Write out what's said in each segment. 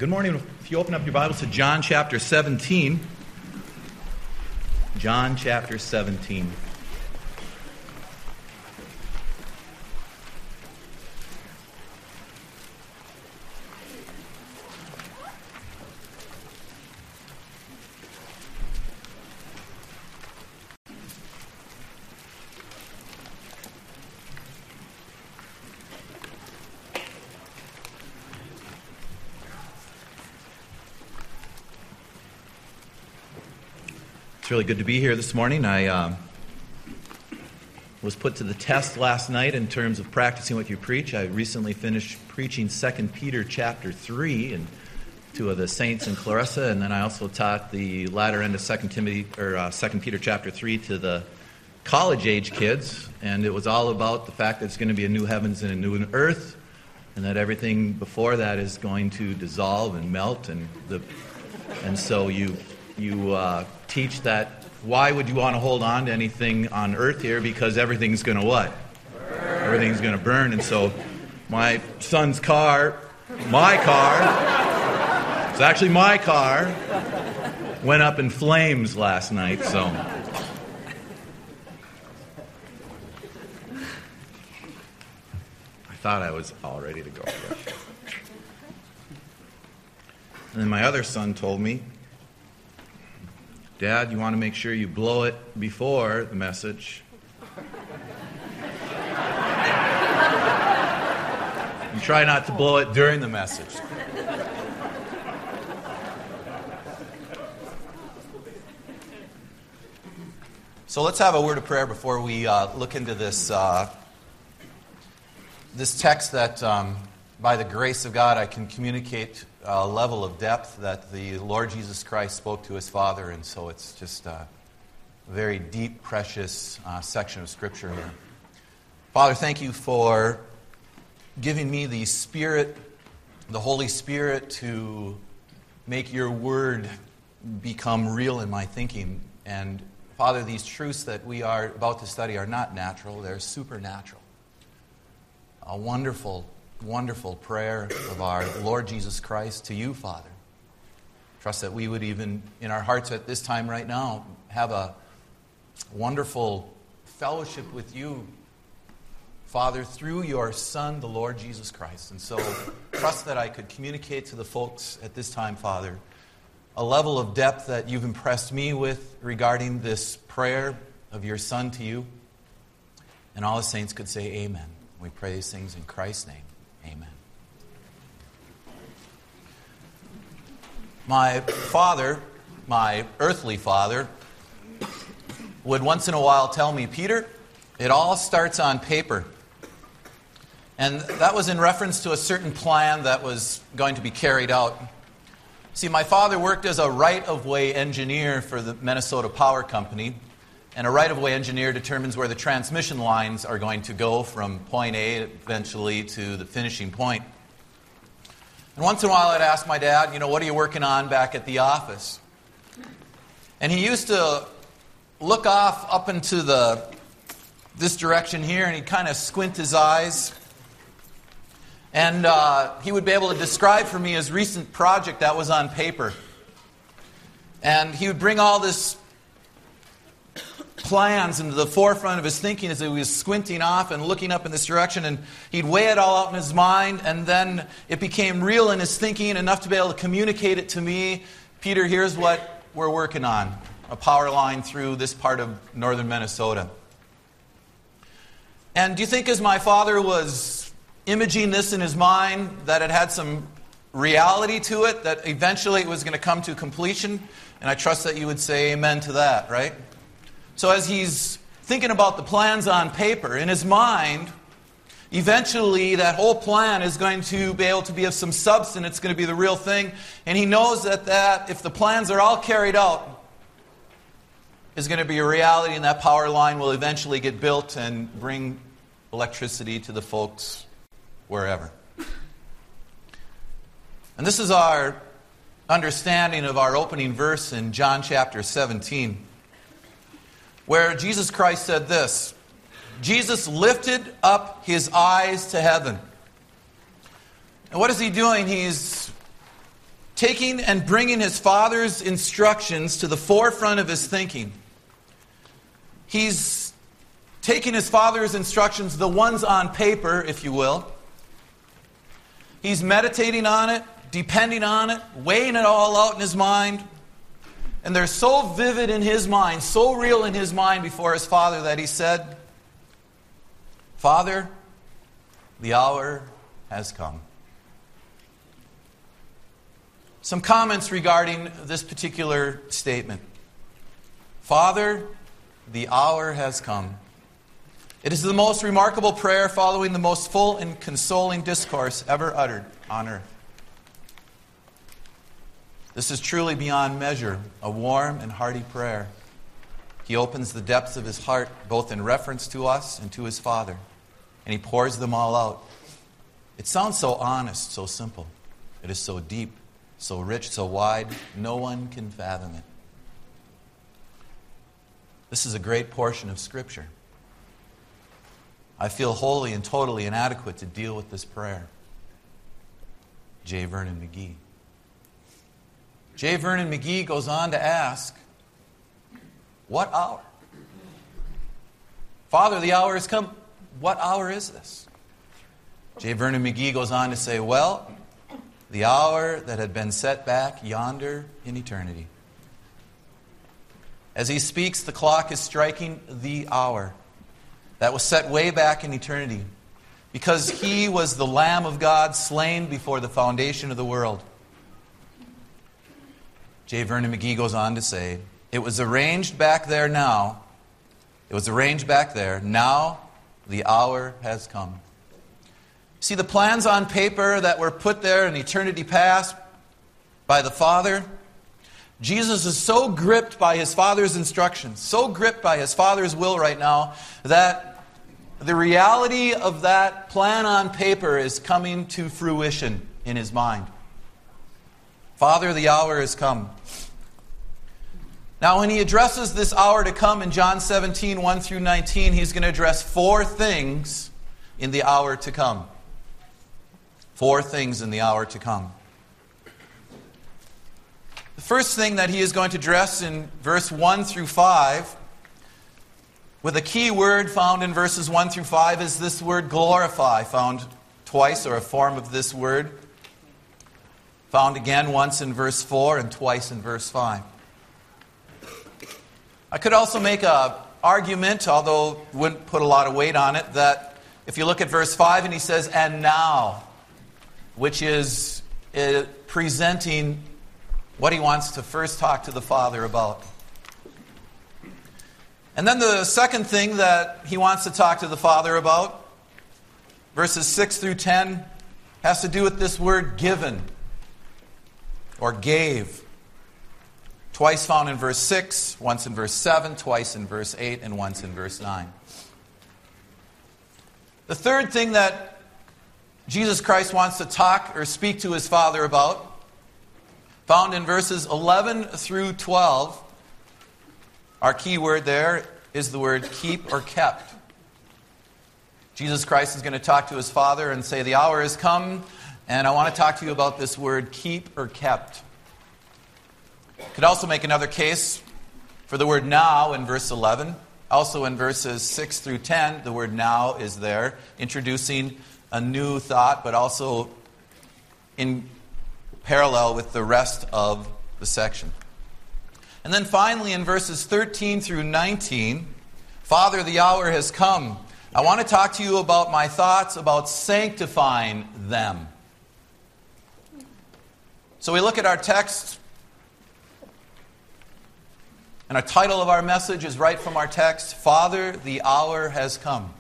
Good morning. If you open up your Bibles to John chapter 17. John chapter 17. It's really good to be here this morning. I was put to the test last night in terms of practicing what you preach. I recently finished preaching 2 Peter chapter 3 and to the saints in Clarissa, and then I also taught the latter end of 2 Peter chapter 3 to the college-age kids, and it was all about the fact that it's going to be a new heavens and a new earth, and that everything before that is going to dissolve and melt, and so you teach that why would you want to hold on to anything on earth here, because everything's going to what? Burn. Everything's going to burn. And so my son's car, it's actually my car, went up in flames last night, so I thought I was all ready to go. And then my other son told me, Dad, you want to make sure you blow it before the message. You try not to blow it during the message. So let's have a word of prayer before we look into this text that, by the grace of God, I can communicate a level of depth that the Lord Jesus Christ spoke to his Father, and so it's just a very deep, precious section of Scripture here. Father, thank you for giving me the Spirit, the Holy Spirit, to make your Word become real in my thinking. And Father, these truths that we are about to study are not natural, they're supernatural. A wonderful prayer of our Lord Jesus Christ to you, Father. Trust that we would even, in our hearts at this time right now, have a wonderful fellowship with you, Father, through your Son, the Lord Jesus Christ. And so, trust that I could communicate to the folks at this time, Father, a level of depth that you've impressed me with regarding this prayer of your Son to you. And all the saints could say amen. We pray these things in Christ's name. Amen. My father, my earthly father, would once in a while tell me, Peter, it all starts on paper. And that was in reference to a certain plan that was going to be carried out. See, my father worked as a right-of-way engineer for the Minnesota Power Company. And a right-of-way engineer determines where the transmission lines are going to go from point A eventually to the finishing point. And once in a while I'd ask my dad, what are you working on back at the office? And he used to look off up into this direction here, and he'd kind of squint his eyes. And he would be able to describe for me his recent project that was on paper. And he would bring all this plans into the forefront of his thinking as he was squinting off and looking up in this direction, and he'd weigh it all out in his mind, and then it became real in his thinking enough to be able to communicate it to me. Peter, here's what we're working on, a power line through this part of northern Minnesota. And do you think as my father was imaging this in his mind that it had some reality to it, that eventually it was going to come to completion? And I trust that you would say amen to that, right? So as he's thinking about the plans on paper, in his mind, eventually that whole plan is going to be able to be of some substance. It's going to be the real thing. And he knows that if the plans are all carried out, is going to be a reality, and that power line will eventually get built and bring electricity to the folks wherever. And this is our understanding of our opening verse in John chapter 17. Where Jesus Christ said this, Jesus lifted up his eyes to heaven. And what is he doing? He's taking and bringing his Father's instructions to the forefront of his thinking. He's taking his Father's instructions, the ones on paper, if you will. He's meditating on it, depending on it, weighing it all out in his mind. And they're so vivid in his mind, so real in his mind before his Father that he said, "Father, the hour has come." Some comments regarding this particular statement. Father, the hour has come. It is the most remarkable prayer following the most full and consoling discourse ever uttered on earth. This is truly beyond measure, a warm and hearty prayer. He opens the depths of his heart, both in reference to us and to his Father, and he pours them all out. It sounds so honest, so simple. It is so deep, so rich, so wide, no one can fathom it. This is a great portion of Scripture. I feel wholly and totally inadequate to deal with this prayer. J. Vernon McGee. J. Vernon McGee goes on to ask, what hour? Father, the hour has come. What hour is this? J. Vernon McGee goes on to say, well, the hour that had been set back yonder in eternity. As he speaks, the clock is striking the hour that was set way back in eternity, because he was the Lamb of God slain before the foundation of the world. J. Vernon McGee goes on to say, it was arranged back there now. It was arranged back there. Now the hour has come. See, the plans on paper that were put there in eternity past by the Father, Jesus is so gripped by his Father's instructions, so gripped by his Father's will right now, that the reality of that plan on paper is coming to fruition in his mind. Father, the hour has come. Now, when he addresses this hour to come in John 17, 1 through 19, he's going to address 4 things in the hour to come. 4 things in the hour to come. The first thing that he is going to address in verse 1 through 5, with a key word found in verses 1 through 5, is this word glorify, found twice, or a form of this word, found again once in verse 4 and twice in verse 5. I could also make an argument, although wouldn't put a lot of weight on it, that if you look at verse 5 and he says, and now, which is presenting what he wants to first talk to the Father about. And then the second thing that he wants to talk to the Father about, verses 6 through 10, has to do with this word given, or gave. Twice found in verse 6, once in verse 7, twice in verse 8, and once in verse 9. The third thing that Jesus Christ wants to talk or speak to his Father about, found in verses 11 through 12, our key word there is the word keep or kept. Jesus Christ is going to talk to his Father and say, the hour has come, and I want to talk to you about this word keep or kept. Could also make another case for the word now in verse 11. Also in verses 6 through 10, the word now is there, introducing a new thought, but also in parallel with the rest of the section. And then finally in verses 13 through 19, Father, the hour has come. I want to talk to you about my thoughts about sanctifying them. So we look at our text, and our title of our message is right from our text, Father, the hour has come.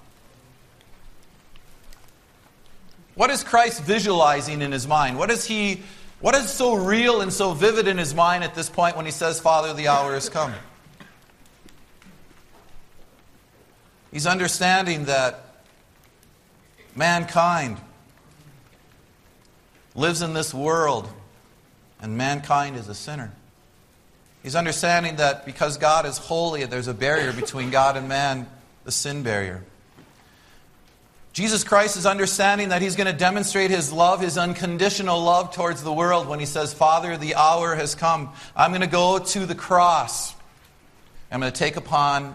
What is Christ visualizing in his mind? What is so real and so vivid in his mind at this point when he says, Father, the hour has come? He's understanding that mankind lives in this world, and mankind is a sinner. He's understanding that because God is holy, there's a barrier between God and man, the sin barrier. Jesus Christ is understanding that he's going to demonstrate his love, his unconditional love towards the world when he says, Father, the hour has come. I'm going to go to the cross. I'm going to take upon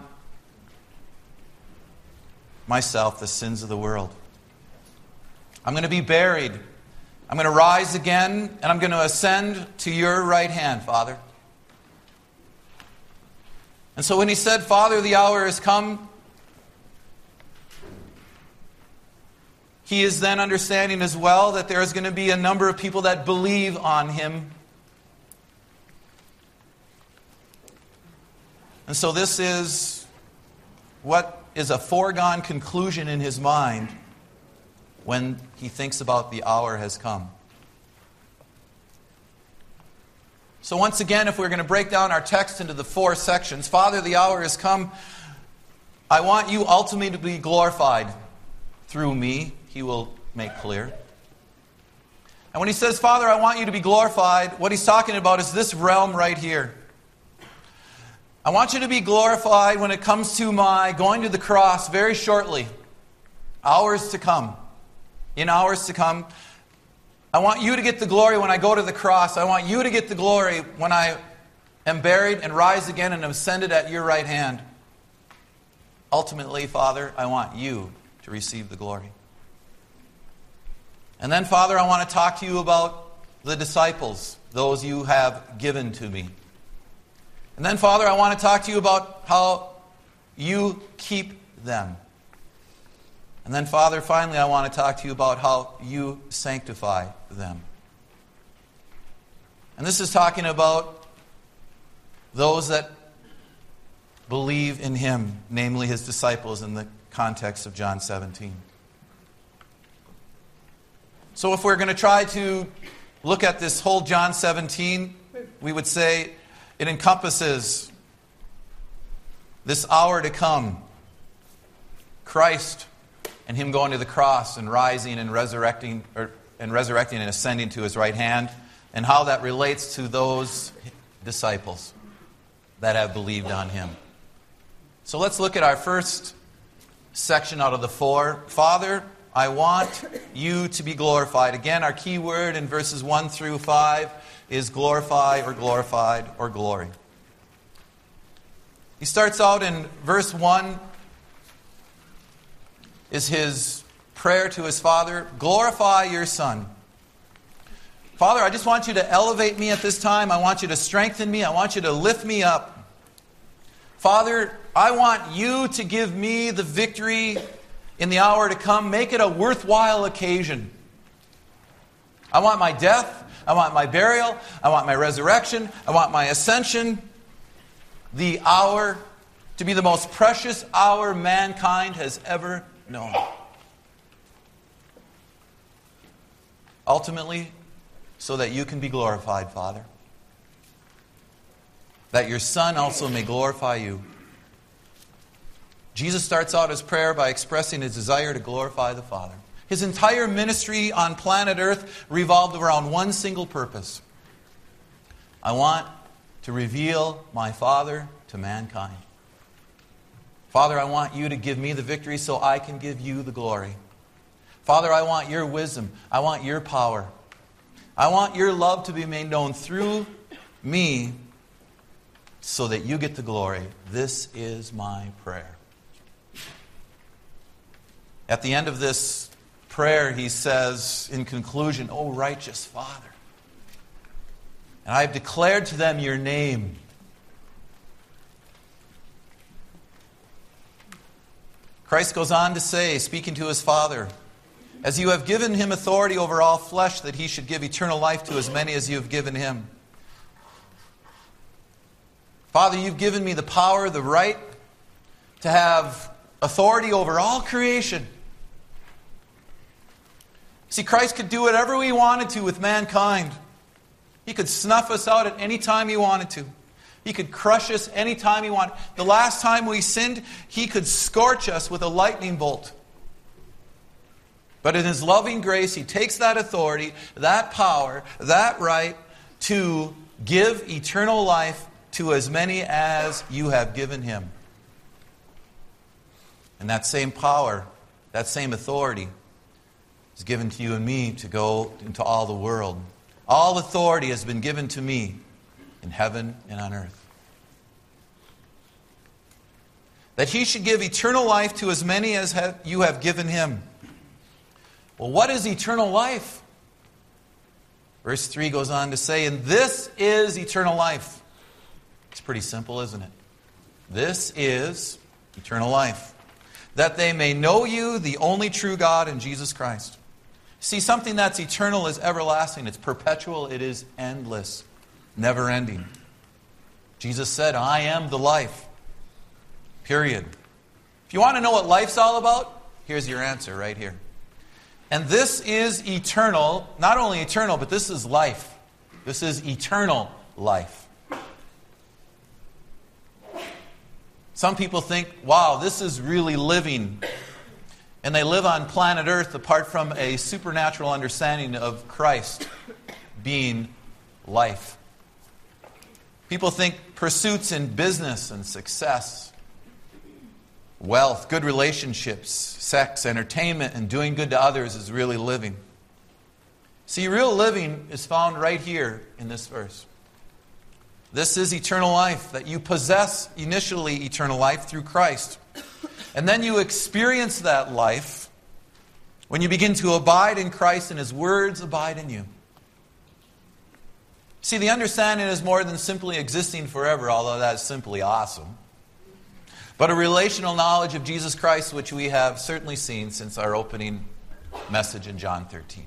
myself the sins of the world. I'm going to be buried. I'm going to rise again, and I'm going to ascend to your right hand, Father. And so when he said, Father, the hour has come, he is then understanding as well that there is going to be a number of people that believe on him. And so this is what is a foregone conclusion in his mind when he thinks about the hour has come. So once again, if we're going to break down our text into the 4 sections, Father, the hour has come. I want you ultimately to be glorified through me, he will make clear. And when he says, Father, I want you to be glorified, what he's talking about is this realm right here. I want you to be glorified when it comes to my going to the cross very shortly. Hours to come. In hours to come. I want you to get the glory when I go to the cross. I want you to get the glory when I am buried and rise again and am ascended at your right hand. Ultimately, Father, I want you to receive the glory. And then, Father, I want to talk to you about the disciples, those you have given to me. And then, Father, I want to talk to you about how you keep them. And then, Father, finally, I want to talk to you about how you sanctify them. And this is talking about those that believe in him, namely his disciples in the context of John 17. So if we're going to try to look at this whole John 17, we would say it encompasses this hour to come, Christ and him going to the cross and rising and resurrecting and ascending to his right hand, and how that relates to those disciples that have believed on him. So let's look at our first section out of the 4. Father, I want you to be glorified. Again, our key word in verses 1 through 5 is glorify or glorified or glory. He starts out in verse 1 is his prayer to his Father, glorify your Son. Father, I just want you to elevate me at this time. I want you to strengthen me. I want you to lift me up. Father, I want you to give me the victory in the hour to come. Make it a worthwhile occasion. I want my death. I want my burial. I want my resurrection. I want my ascension. The hour to be the most precious hour mankind has ever known. Ultimately, so that you can be glorified, Father. That your Son also may glorify you. Jesus starts out his prayer by expressing his desire to glorify the Father. His entire ministry on planet Earth revolved around one single purpose. I want to reveal my Father to mankind. Father, I want you to give me the victory so I can give you the glory. Father, I want your wisdom. I want your power. I want your love to be made known through me so that you get the glory. This is my prayer. At the end of this prayer, he says in conclusion, O righteous Father, and I have declared to them your name. Christ goes on to say, speaking to his Father, as you have given him authority over all flesh, that he should give eternal life to as many as you have given him. Father, you've given me the power, the right to have authority over all creation. See, Christ could do whatever he wanted to with mankind. He could snuff us out at any time he wanted to. He could crush us any time he wanted. The last time we sinned, he could scorch us with a lightning bolt. But in his loving grace, he takes that authority, that power, that right to give eternal life to as many as you have given him. And that same power, That same authority is given to you and me to go into all the world. All authority has been given to me in heaven and on earth. That he should give eternal life to as many as you have given him. Well, what is eternal life? Verse 3 goes on to say, and this is eternal life. It's pretty simple, isn't it? This is eternal life. That they may know you, the only true God, and Jesus Christ. See, something that's eternal is everlasting. It's perpetual. It is endless. Never ending. Jesus said, I am the life. Period. If you want to know what life's all about, here's your answer right here. And this is eternal. Not only eternal, but this is life. This is eternal life. Some people think, wow, this is really living. And they live on planet Earth apart from a supernatural understanding of Christ being life. People think pursuits in business and success, wealth, good relationships, sex, entertainment, and doing good to others is really living. See, real living is found right here in this verse. This is eternal life, that you possess initially eternal life through Christ. And then you experience that life when you begin to abide in Christ and His words abide in you. See, the understanding is more than simply existing forever, although that is simply awesome. But a relational knowledge of Jesus Christ, which we have certainly seen since our opening message in John 13.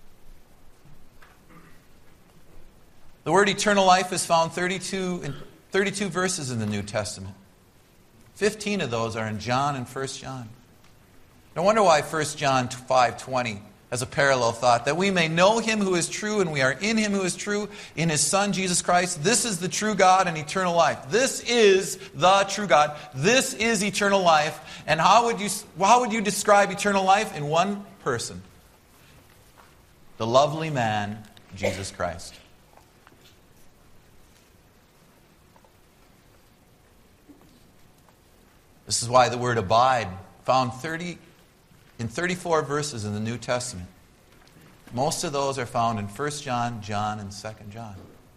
The word eternal life is found 32 verses in the New Testament. 15 of those are in John and 1 John. No wonder why 1 John 5:20 has a parallel thought, that we may know Him who is true, and we are in Him who is true, in His Son Jesus Christ. This is the true God and eternal life. This is the true God. This is eternal life. And how would you describe eternal life? In one person. The lovely man, Jesus Christ. This is why the word abide, found 34 verses in the New Testament. Most of those are found in 1 John, John, and 2 John.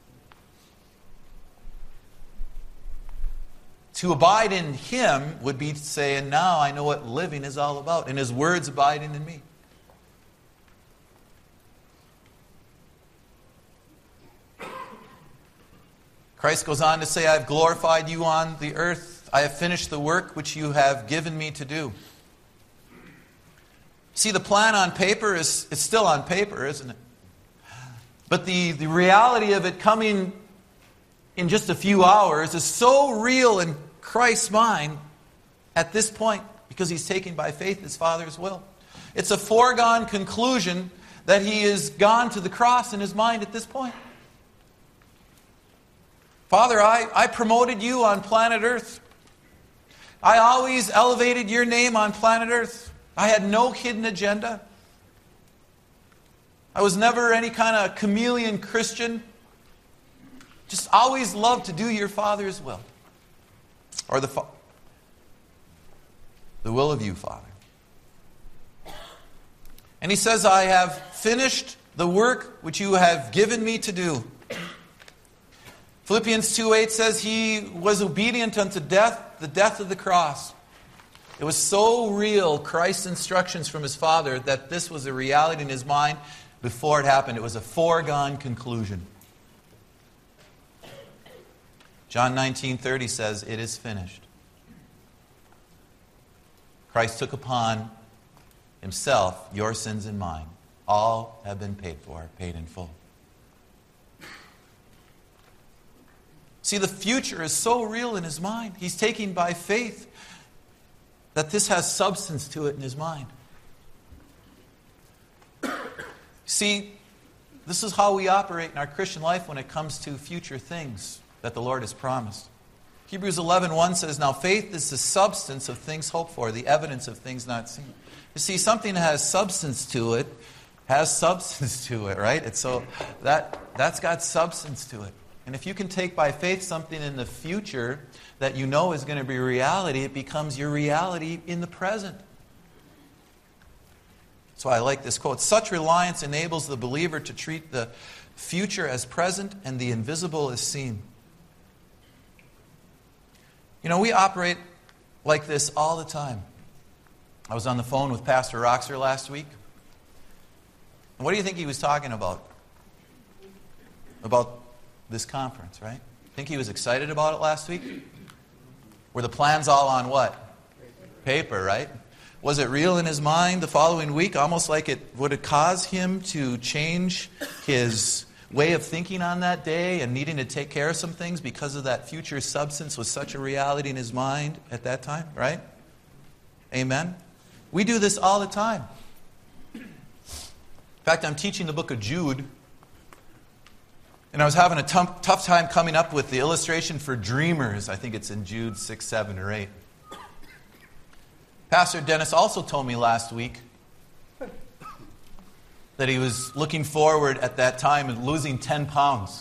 To abide in Him would be to say, and now I know what living is all about, and His words abiding in me. Christ goes on to say, I have glorified you on the earth. I have finished the work which you have given me to do. See, the plan on paper it's still on paper, isn't it? But the reality of it coming in just a few hours is so real in Christ's mind at this point, because He's taking by faith His Father's will. It's a foregone conclusion that He is gone to the cross in His mind at this point. Father, I promoted you on planet Earth. I always elevated your name on planet Earth. I had no hidden agenda. I was never any kind of chameleon Christian. Just always loved to do your Father's will. Or the will of you, Father. And He says, I have finished the work which you have given me to do. Philippians 2:8 says He was obedient unto death, the death of the cross. It was so real, Christ's instructions from His Father, that this was a reality in His mind before it happened. It was a foregone conclusion. John 19:30 says, it is finished. Christ took upon Himself your sins and mine. All have been paid for, paid in full. See, the future is so real in His mind. He's taking by faith that this has substance to it in His mind. See, this is how we operate in our Christian life when it comes to future things that the Lord has promised. Hebrews 11:1 says, now faith is the substance of things hoped for, the evidence of things not seen. You see, something that has substance to it, right? It's so that's got substance to it. And if you can take by faith something in the future that you know is going to be reality, it becomes your reality in the present. That's why I like this quote. Such reliance enables the believer to treat the future as present and the invisible as seen. You know, we operate like this all the time. I was on the phone with Pastor Roxer last week. And what do you think he was talking about? About this conference, right? Think he was excited about it last week? Were the plans all on what? Paper, right? Was it real in his mind the following week? Almost like would it cause him to change his way of thinking on that day and needing to take care of some things because of that future substance was such a reality in his mind at that time, right? Amen? We do this all the time. In fact, I'm teaching the book of Jude, and I was having a tough time coming up with the illustration for dreamers. I think it's in Jude 6, 7, or 8. Pastor Dennis also told me last week that he was looking forward at that time and losing 10 pounds.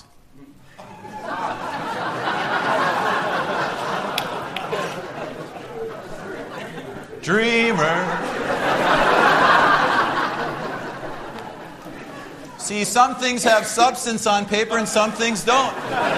Dreamer. See, some things have substance on paper and some things don't.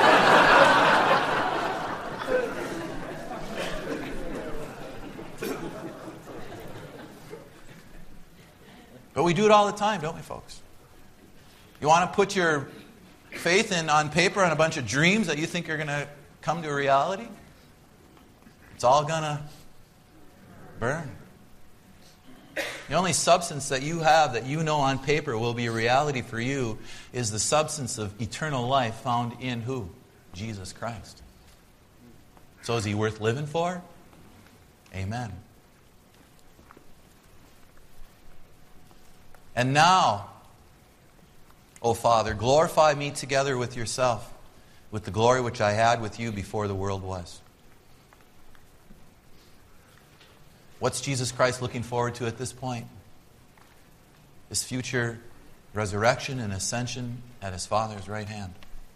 But we do it all the time, don't we, folks? You want to put your faith in on paper on a bunch of dreams that you think are going to come to a reality? It's all going to burn. The only substance that you have that you know on paper will be a reality for you is the substance of eternal life found in who? Jesus Christ. So is he worth living for? Amen. And now, O Father, glorify me together with yourself, with the glory which I had with you before the world was. What's Jesus Christ looking forward to at this point? His future resurrection and ascension at his Father's right hand.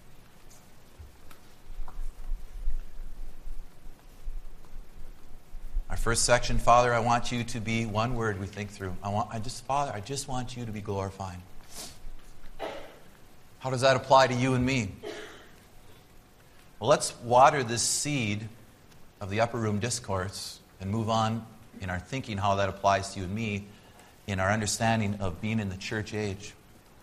Our first section, Father, I want you to be one word we think through. Father, I just want you to be glorified. How does that apply to you and me? Well, let's water this seed of the upper room discourse and move on in our thinking how that applies to you and me in our understanding of being in the church age.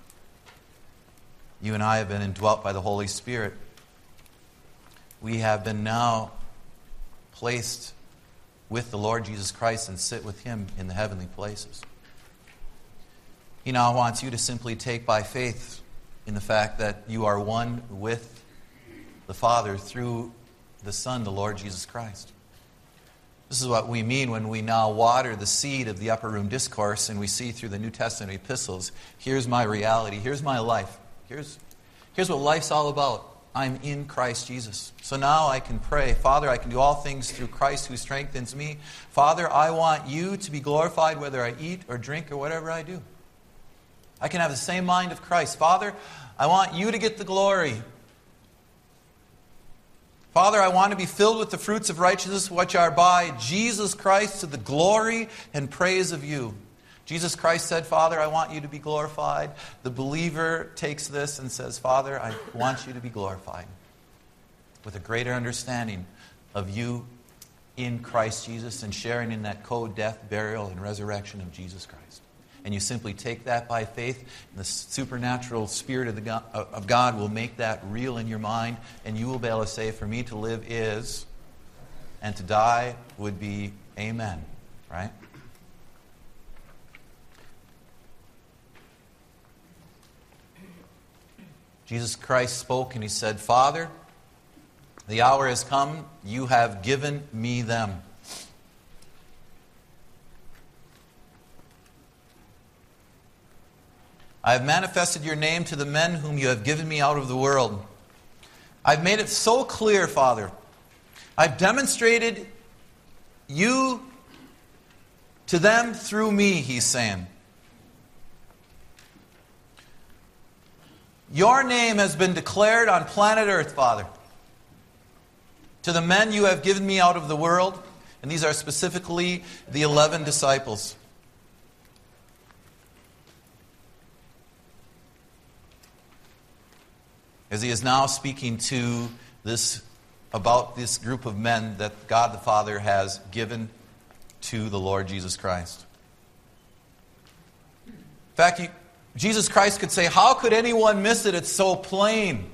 You and I have been indwelt by the Holy Spirit. We have been now placed with the Lord Jesus Christ and sit with him in the heavenly places. He now wants you to simply take by faith in the fact that you are one with the Father through the Son, the Lord Jesus Christ. This is what we mean when we now water the seed of the upper room discourse and we see through the New Testament epistles, here's my reality, here's my life, here's what life's all about. I'm in Christ Jesus. So now I can pray, Father, I can do all things through Christ who strengthens me. Father, I want you to be glorified whether I eat or drink or whatever I do. I can have the same mind of Christ. Father, I want you to get the glory. Father, I want to be filled with the fruits of righteousness which are by Jesus Christ to the glory and praise of you. Jesus Christ said, Father, I want you to be glorified. The believer takes this and says, Father, I want you to be glorified with a greater understanding of you in Christ Jesus and sharing in that co-death, burial, and resurrection of Jesus Christ. And you simply take that by faith, and the supernatural Spirit of God will make that real in your mind, and you will be able to say, for me to live is, and to die would be amen. Right? Jesus Christ spoke and he said, Father, the hour has come, you have given me them. I have manifested your name to the men whom you have given me out of the world. I've made it so clear, Father. I've demonstrated you to them through me, he's saying. Your name has been declared on planet Earth, Father. To the men you have given me out of the world, and these are specifically the 11 disciples. as he is now speaking to about this group of men that God the Father has given to the Lord Jesus Christ. In fact, Jesus Christ could say, how could anyone miss it? It's so plain.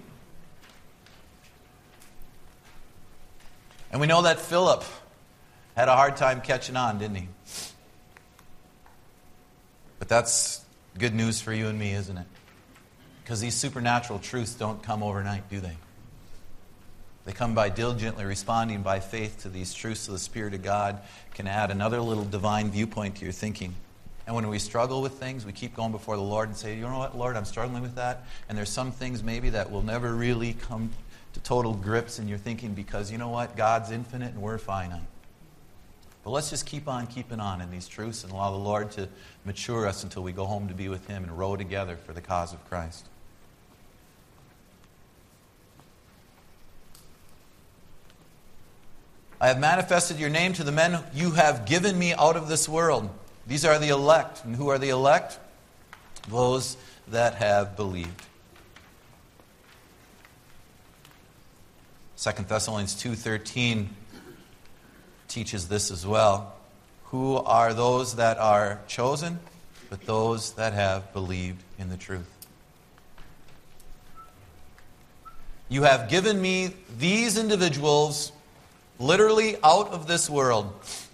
And we know that Philip had a hard time catching on, didn't he? But that's good news for you and me, isn't it? Because these supernatural truths don't come overnight, do they? They come by diligently responding by faith to these truths, so the Spirit of God can add another little divine viewpoint to your thinking. And when we struggle with things, we keep going before the Lord and say, you know what, Lord, I'm struggling with that. And there's some things maybe that will never really come to total grips in your thinking because, you know what, God's infinite and we're finite. But let's just keep on keeping on in these truths and allow the Lord to mature us until we go home to be with Him and row together for the cause of Christ. I have manifested your name to the men you have given me out of this world. These are the elect. And who are the elect? Those that have believed. 2 Thessalonians 2:13 teaches this as well. Who are those that are chosen? But those that have believed in the truth. You have given me these individuals literally out of this world.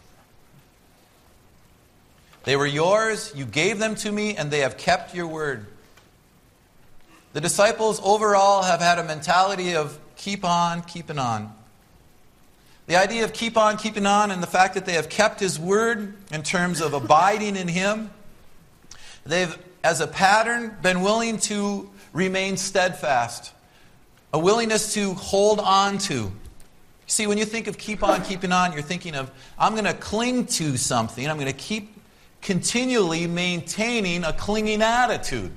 They were yours, you gave them to me, and they have kept your word. The disciples overall have had a mentality of keep on, keeping on. The idea of keep on, keeping on, and the fact that they have kept His word in terms of abiding in Him. They've, as a pattern, been willing to remain steadfast. A willingness to hold on to. See, when you think of keep on, keeping on, you're thinking of, I'm going to cling to something. I'm going to keep continually maintaining a clinging attitude.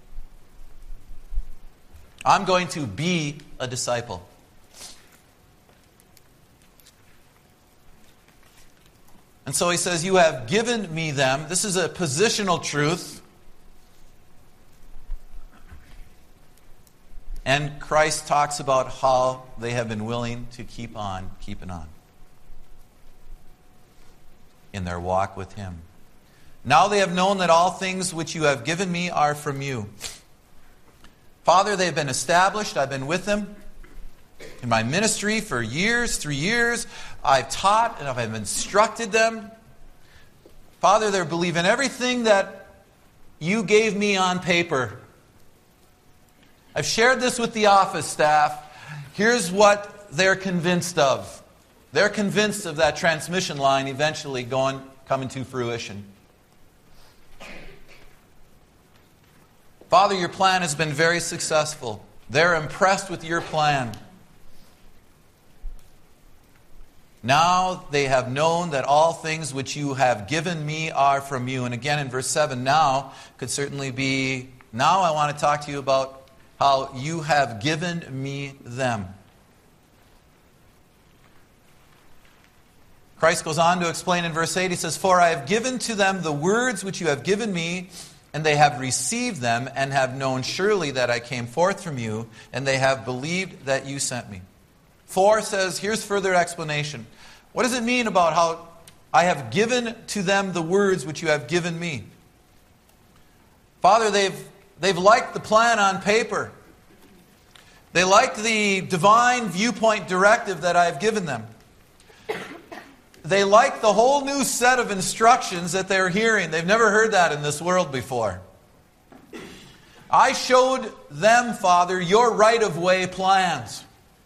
I'm going to be a disciple. And so he says, you have given me them. This is a positional truth. And Christ talks about how they have been willing to keep on keeping on in their walk with Him. Now they have known that all things which you have given me are from you. Father, they've been established. I've been with them in my ministry for years, 3 years. I've taught and I've instructed them. Father, they believe in everything that you gave me on paper. I've shared this with the office staff. Here's what they're convinced of. They're convinced of that transmission line eventually coming to fruition. Father, your plan has been very successful. They're impressed with your plan. Now they have known that all things which you have given me are from you. And again in verse 7, now could certainly be, now I want to talk to you about how you have given me them. Christ goes on to explain in verse 8, he says, for I have given to them the words which you have given me, and they have received them, and have known surely that I came forth from you, and they have believed that you sent me. 4 says, here's further explanation. What does it mean about how I have given to them the words which you have given me? Father, they've liked the plan on paper. They liked the divine viewpoint directive that I've given them. They liked the whole new set of instructions that they're hearing. They've never heard that in this world before. I showed them, Father, your right-of-way plans.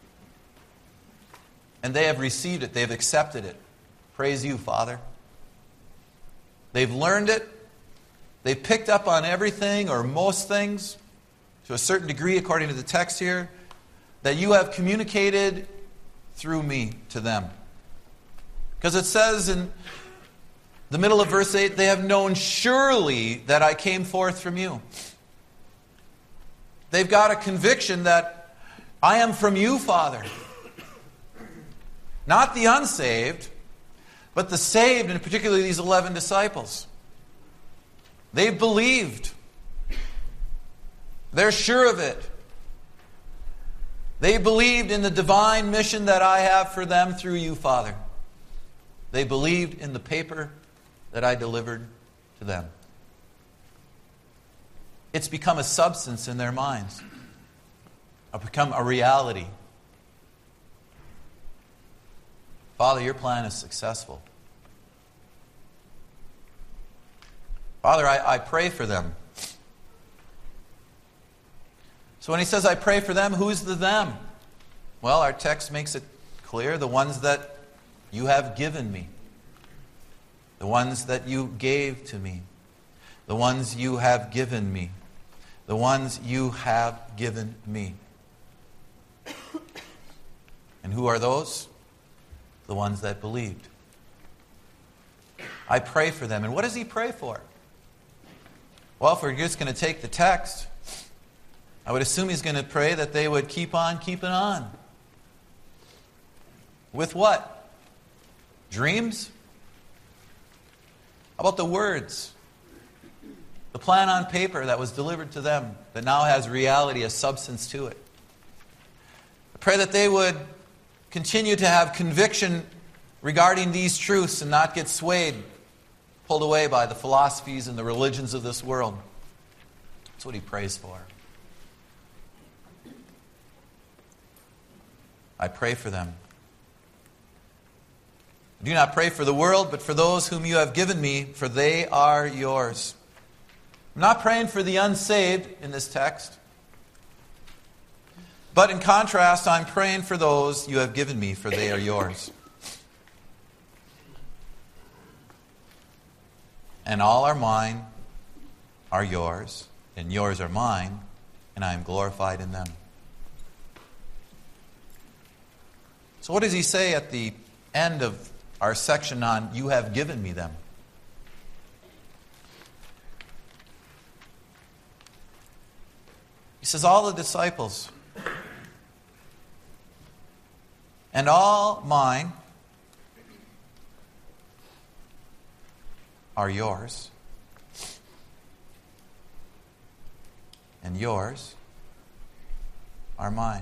And they have received it. They've accepted it. Praise you, Father. They've learned it. They've picked up on everything or most things to a certain degree, according to the text here, that you have communicated through me to them. Because it says in the middle of verse 8, they have known surely that I came forth from you. They've got a conviction that I am from you, Father. Not the unsaved, but the saved, and particularly these 11 disciples. They've believed. They're sure of it. They believed in the divine mission that I have for them through you, Father. They believed in the paper that I delivered to them. It's become a substance in their minds. It's become a reality. Father, your plan is successful. Father, I pray for them. So when he says, I pray for them, who's the them? Well, our text makes it clear, the ones that you have given me. The ones that you gave to me. The ones you have given me. The ones you have given me. And who are those? The ones that believed. I pray for them. And what does he pray for? Well, if we're just going to take the text, I would assume he's going to pray that they would keep on keeping on. With what? Dreams? How about the words? The plan on paper that was delivered to them that now has reality, a substance to it. I pray that they would continue to have conviction regarding these truths and not get swayed, pulled away by the philosophies and the religions of this world. That's what he prays for. I pray for them. I do not pray for the world, but for those whom you have given me, for they are yours. I'm not praying for the unsaved in this text. But in contrast, I'm praying for those you have given me, for they are yours. And all are mine, are yours, and yours are mine, and I am glorified in them. So what does he say at the end of our section on you have given me them? He says all the disciples and all mine are yours, and yours are mine.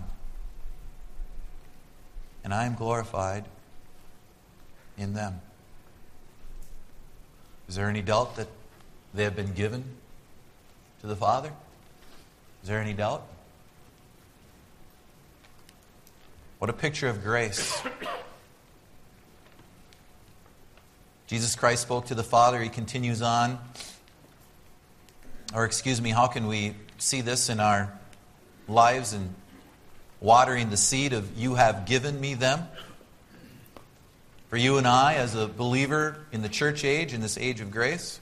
And I am glorified in them. Is there any doubt that they have been given to the Father? Is there any doubt? What a picture of grace. Jesus Christ spoke to the Father. He continues on. How can we see this in our lives and watering the seed of you have given me them? For you and I, as a believer in the church age, in this age of grace,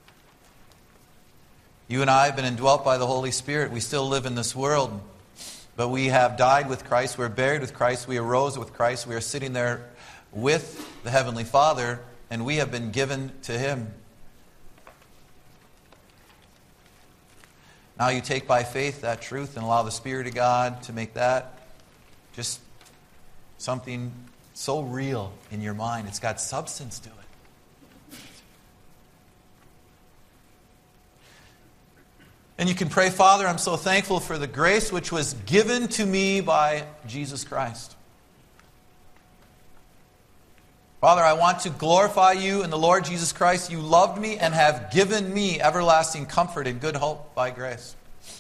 you and I have been indwelt by the Holy Spirit. We still live in this world, but we have died with Christ. We're buried with Christ. We arose with Christ. We are sitting there with the Heavenly Father, and we have been given to Him. Now you take by faith that truth and allow the Spirit of God to make that just something so real in your mind. It's got substance to it. And you can pray, Father, I'm so thankful for the grace which was given to me by Jesus Christ. Father, I want to glorify you in the Lord Jesus Christ. You loved me and have given me everlasting comfort and good hope by grace.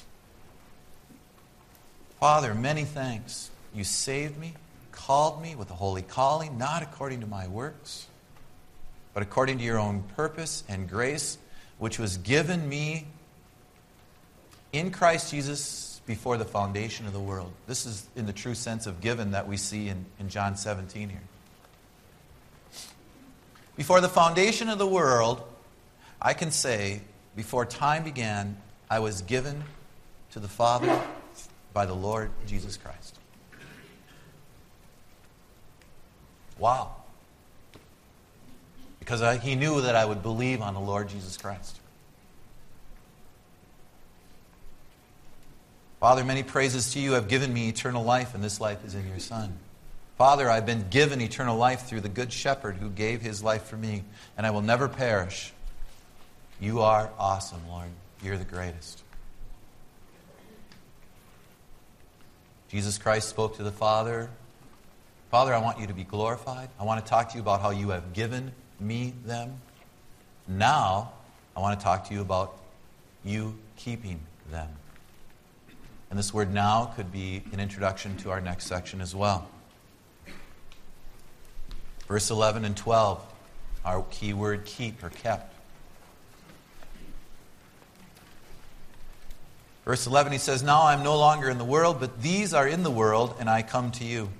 Father, many thanks. You saved me, called me with a holy calling, not according to my works, but according to your own purpose and grace, which was given me in Christ Jesus before the foundation of the world. This is in the true sense of given that we see in John 17 here. Before the foundation of the world, I can say, before time began, I was given to the Father by the Lord Jesus Christ. Wow. Because He knew that I would believe on the Lord Jesus Christ. Father, many praises to you. Have given me eternal life, and this life is in your Son. Father, I've been given eternal life through the Good Shepherd who gave His life for me, and I will never perish. You are awesome, Lord. You're the greatest. Jesus Christ spoke to the Father, Father, I want you to be glorified. I want to talk to you about how you have given me them. Now, I want to talk to you about you keeping them. And this word now could be an introduction to our next section as well. Verse 11 and 12, our key word keep or kept. Verse 11, he says, now I am no longer in the world, but these are in the world, and I come to you.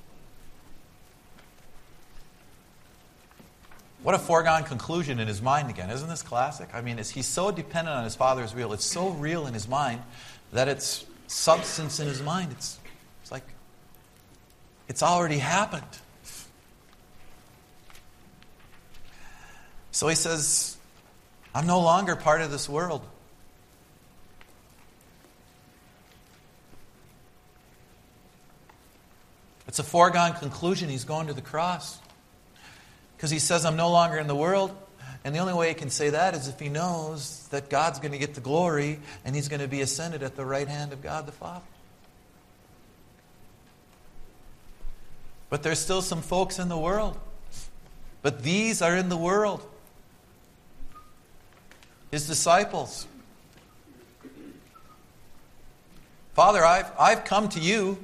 What a foregone conclusion in his mind again. Isn't this classic? I mean, he's so dependent on his Father's real. It's so real in his mind that it's substance in his mind. It's like it's already happened. So he says, I'm no longer part of this world. It's a foregone conclusion. He's going to the cross. Because he says, I'm no longer in the world. And the only way he can say that is if he knows that God's going to get the glory and he's going to be ascended at the right hand of God the Father. But there's still some folks in the world. But these are in the world. His disciples. Father, I've come to you.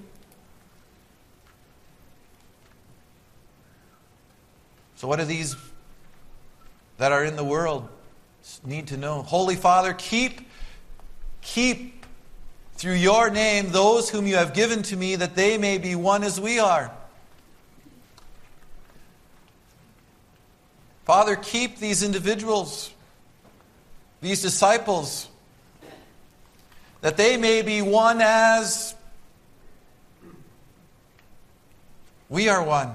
So what do these that are in the world need to know? Holy Father, keep through your name those whom you have given to me, that they may be one as we are. Father, keep these individuals, these disciples, that they may be one as we are one.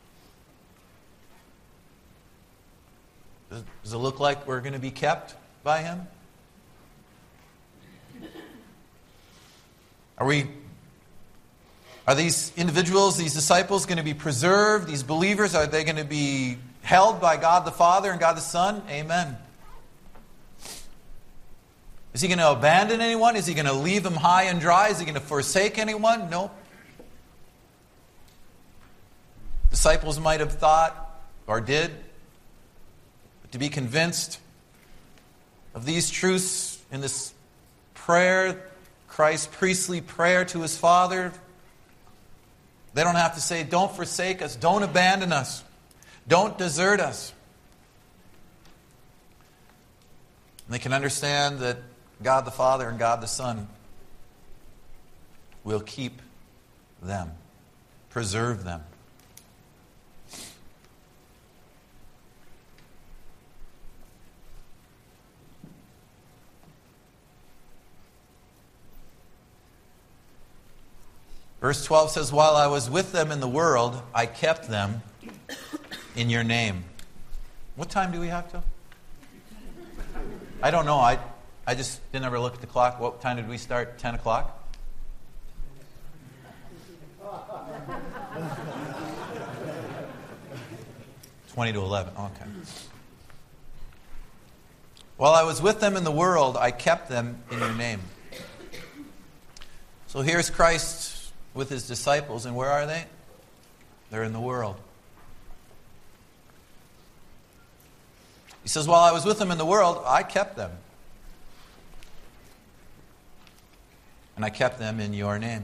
Does it look like we're going to be kept by him? Are these individuals, these disciples, going to be preserved? These believers, are they going to be held by God the Father and God the Son? Amen. Is he going to abandon anyone? Is he going to leave them high and dry? Is he going to forsake anyone? No. Disciples might have thought, or did, to be convinced of these truths in this prayer, Christ's priestly prayer to his Father. They don't have to say, don't forsake us, don't abandon us, don't desert us. And they can understand that God the Father and God the Son will keep them, preserve them. Verse 12 says, while I was with them in the world, I kept them in your name. What time do we have till? I don't know. I just didn't ever look at the clock. What time did we start? 10 o'clock? $20 to 11. Okay. While I was with them in the world, I kept them in your name. So here's Christ with his disciples, and where are they? They're in the world. He says, while I was with them in the world, I kept them. And I kept them in your name.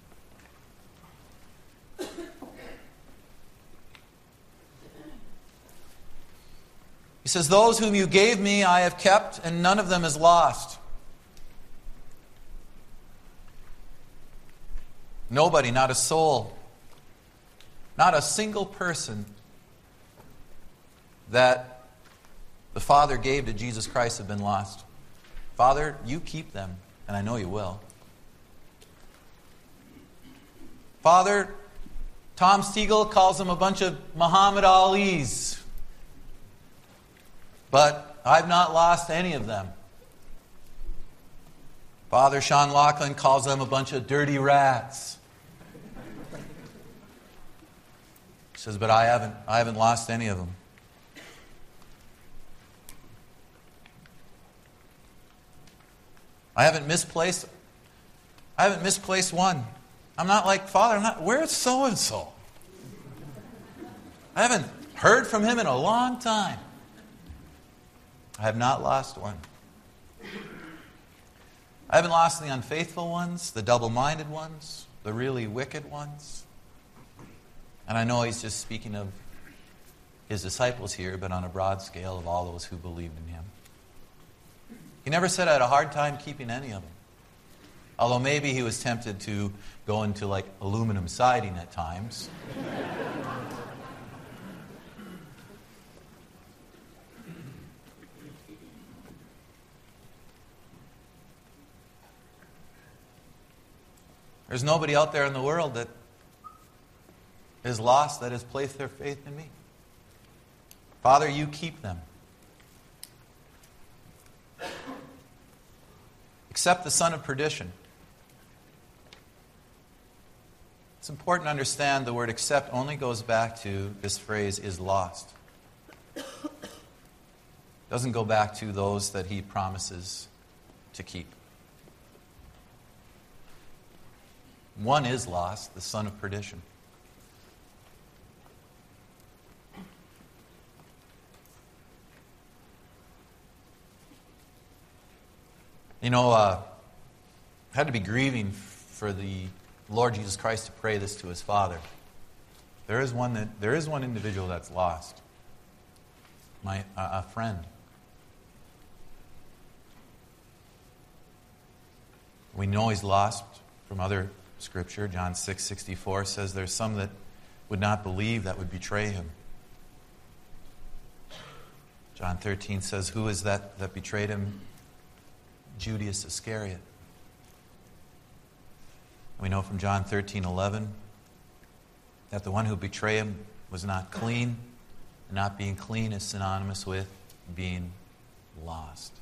He says, those whom you gave me I have kept, and none of them is lost. Nobody, not a soul, not a single person that the Father gave to Jesus Christ have been lost. Father, you keep them, and I know you will. Father, Tom Stiegel calls them a bunch of Muhammad Alis, but I've not lost any of them. Father Sean Laughlin calls them a bunch of dirty rats. He says, but I haven't lost any of them. I haven't misplaced one. I'm not like, Father, where's so-and-so? I haven't heard from him in a long time. I have not lost one. I haven't lost the unfaithful ones, the double-minded ones, the really wicked ones. And I know he's just speaking of his disciples here, but on a broad scale of all those who believed in him. He never said I had a hard time keeping any of them. Although maybe he was tempted to go into like aluminum siding at times. There's nobody out there in the world that is lost that has placed their faith in me. Father, you keep them. Except the son of perdition. It's important to understand the word except only goes back to this phrase, is lost. It doesn't go back to those that he promises to keep. One is lost, the son of perdition. You know, I had to be grieving for the Lord Jesus Christ to pray this to his Father. There is one individual that's lost. A friend. We know he's lost from other scripture. John 6:64 says there's some that would not believe that would betray him. John 13 says, who is that betrayed him? Judas Iscariot. We know from John 13:11 that the one who betrayed him was not clean. And not being clean is synonymous with being lost.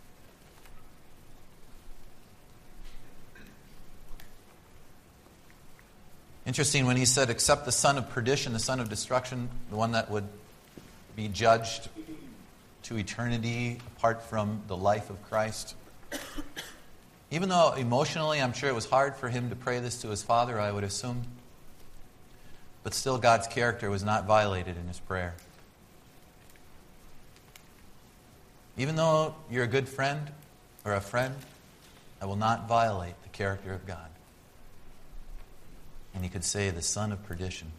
Interesting, when he said, except the son of perdition, the son of destruction, the one that would be judged to eternity apart from the life of Christ. Even though emotionally I'm sure it was hard for him to pray this to his Father, I would assume, but still God's character was not violated in his prayer. Even though you're a good friend or a friend, I will not violate the character of God. And he could say, the son of perdition.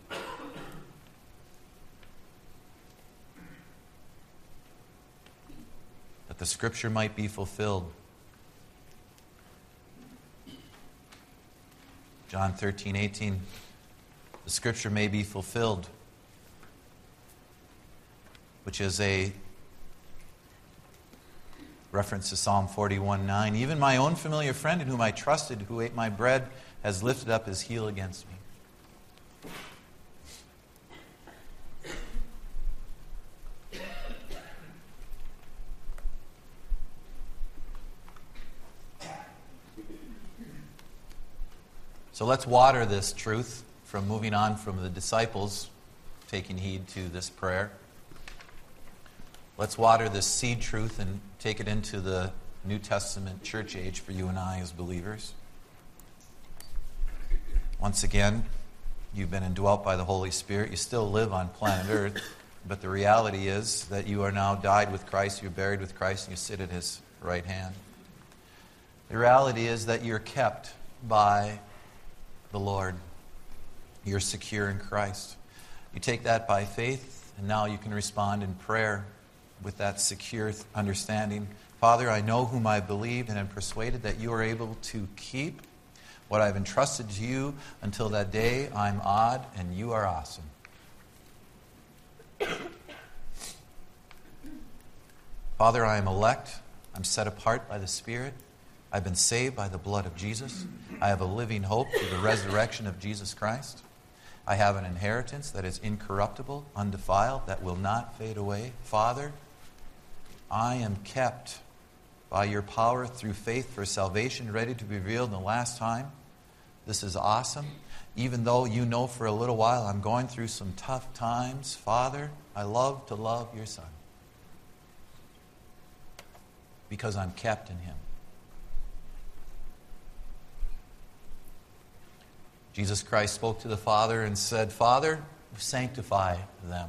That the scripture might be fulfilled. John 13:18, the scripture may be fulfilled, which is a reference to Psalm 41:9. Even my own familiar friend in whom I trusted, who ate my bread, has lifted up his heel against me. So let's water this truth from moving on from the disciples taking heed to this prayer. Let's water this seed truth and take it into the New Testament church age for you and I as believers. Once again, you've been indwelt by the Holy Spirit. You still live on planet Earth, but the reality is that you are now died with Christ, you're buried with Christ, and you sit at his right hand. The reality is that you're kept by the Lord. You're secure in Christ. You take that by faith, and now you can respond in prayer with that secure understanding. Father, I know whom I believed and am persuaded that you are able to keep what I've entrusted to you until that day. I'm odd and you are awesome. Father, I am elect. I'm set apart by the Spirit. I've been saved by the blood of Jesus. I have a living hope through the resurrection of Jesus Christ. I have an inheritance that is incorruptible, undefiled, that will not fade away. Father, I am kept by your power through faith for salvation, ready to be revealed in the last time. This is awesome. Even though you know for a little while I'm going through some tough times, Father, I love to love your Son. Because I'm kept in him. Jesus Christ spoke to the Father and said, Father, sanctify them.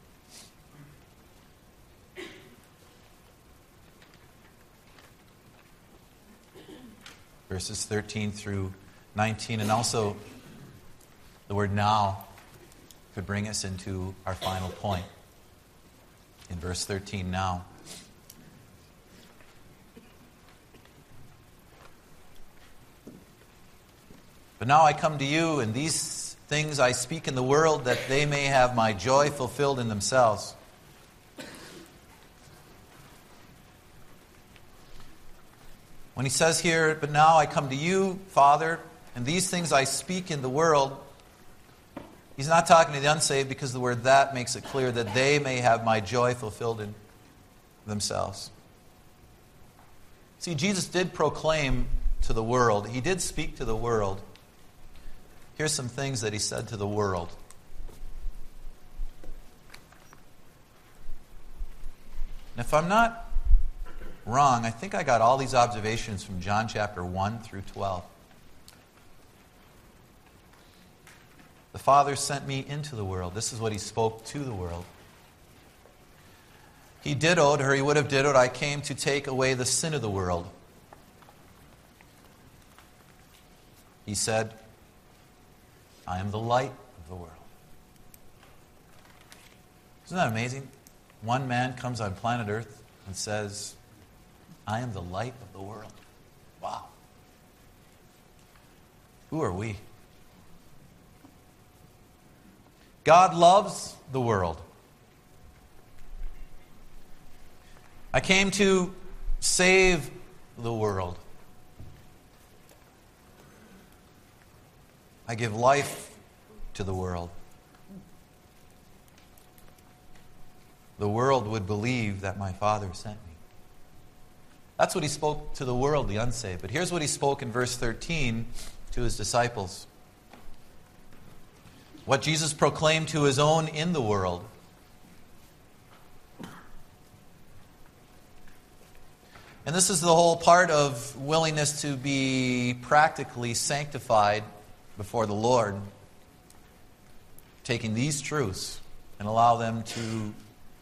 Verses 13 through 19, and also the word now could bring us into our final point. In verse 13, now. But now I come to you, and these things I speak in the world, that they may have my joy fulfilled in themselves. When he says here, but now I come to you, Father, and these things I speak in the world, he's not talking to the unsaved, because the word that makes it clear that they may have my joy fulfilled in themselves. See, Jesus did proclaim to the world. He did speak to the world. Here's some things that he said to the world. And if I'm not wrong, I think I got all these observations from John chapter 1 through 12. The Father sent me into the world. This is what he spoke to the world. He dittoed, or he would have dittoed, I came to take away the sin of the world. He said, I am the light of the world. Isn't that amazing? One man comes on planet Earth and says, I am the light of the world. Wow. Who are we? God loves the world. I came to save the world. I give life to the world. The world would believe that my Father sent me. That's what he spoke to the world, the unsaved. But here's what he spoke in verse 13 to his disciples. What Jesus proclaimed to his own in the world. And this is the whole part of willingness to be practically sanctified before the Lord. Taking these truths and allow them to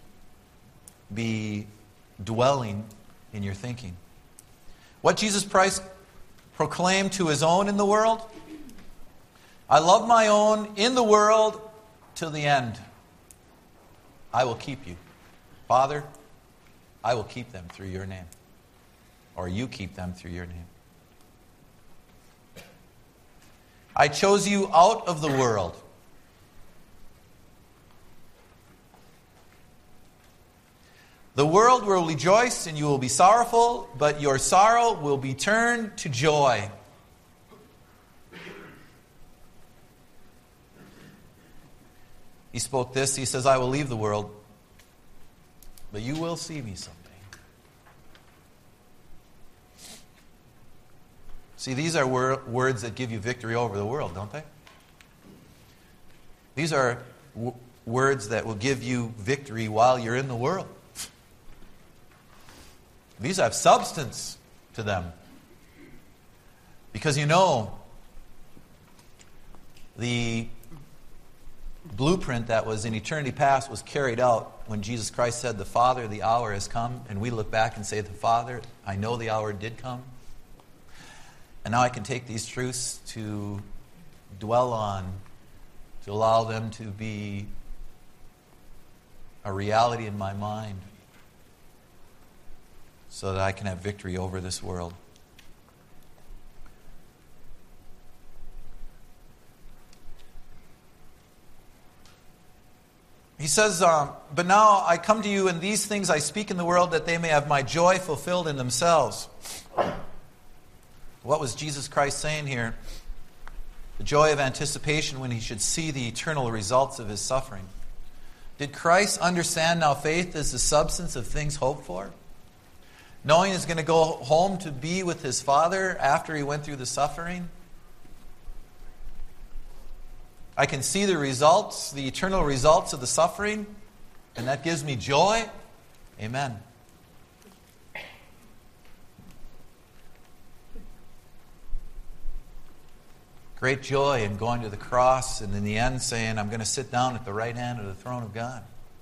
be dwelling in your thinking. What Jesus Christ proclaimed to his own in the world? I love my own in the world till the end. I will keep you. Father, I will keep them through your name. Or you keep them through your name. I chose you out of the world. The world will rejoice and you will be sorrowful, but your sorrow will be turned to joy. He spoke this. He says, I will leave the world, but you will see me someday. See, these are words that give you victory over the world, don't they? These are words that will give you victory while you're in the world. These have substance to them. Because you know, the blueprint that was in eternity past was carried out when Jesus Christ said, the Father, the hour has come. And we look back and say, the Father, I know the hour did come. And now I can take these truths to dwell on, to allow them to be a reality in my mind so that I can have victory over this world. He says, but now I come to you, and these things I speak in the world, that they may have my joy fulfilled in themselves. What was Jesus Christ saying here? The joy of anticipation when he should see the eternal results of his suffering. Did Christ understand now faith is the substance of things hoped for? Knowing he's going to go home to be with his Father after he went through the suffering? I can see the results, the eternal results of the suffering, and that gives me joy. Amen. Great joy in going to the cross and in the end saying, I'm going to sit down at the right hand of the throne of God.